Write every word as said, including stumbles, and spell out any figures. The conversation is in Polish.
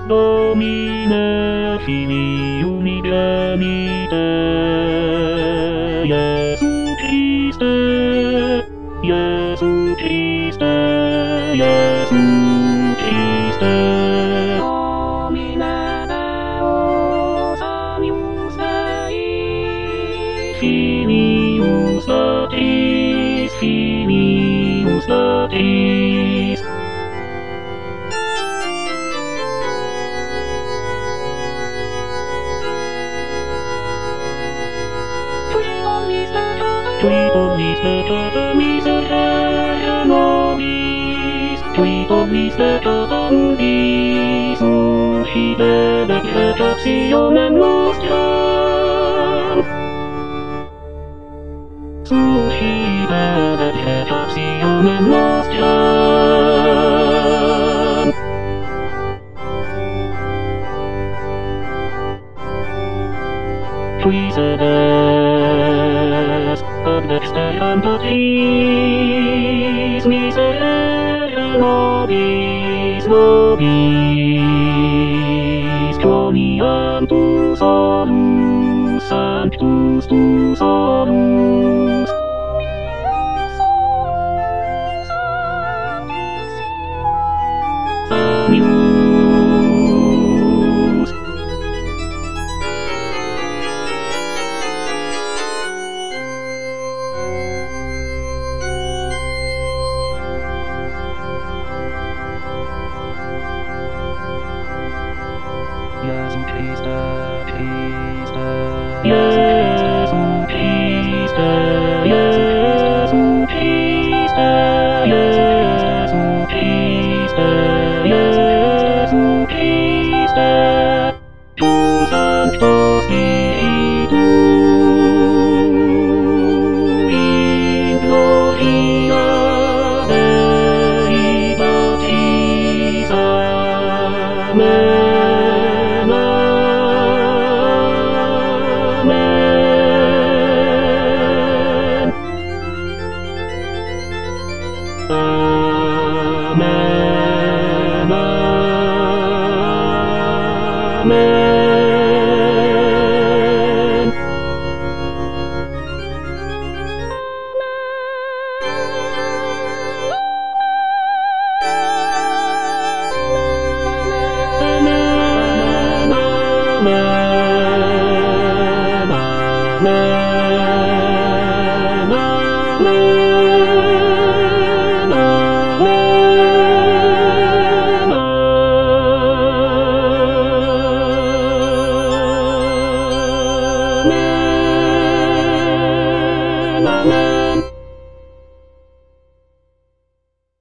Domine Filii Unigenite, Iesu Christe, Iesu Christe, Iesu Christe. Domine Deus amius Dei, Filius Patris, Filius Patris. Qui omnis peccata miseria nobis, qui omnis peccata nobis, uscite decretationem nostram. Suscite decretationem nostram. Qui sedes ad dexteram Patris, miseria nobis, nobis, quoniam tu solus, sanctus tu solus. Amius. Iesu Christe, Christe, Iesu Christe, Iesu Christe, Iesu Christe, Iesu Christe, tu sanctus Spiritus, in gloria Dei Patris, Amen. Amen. Amen. Amen.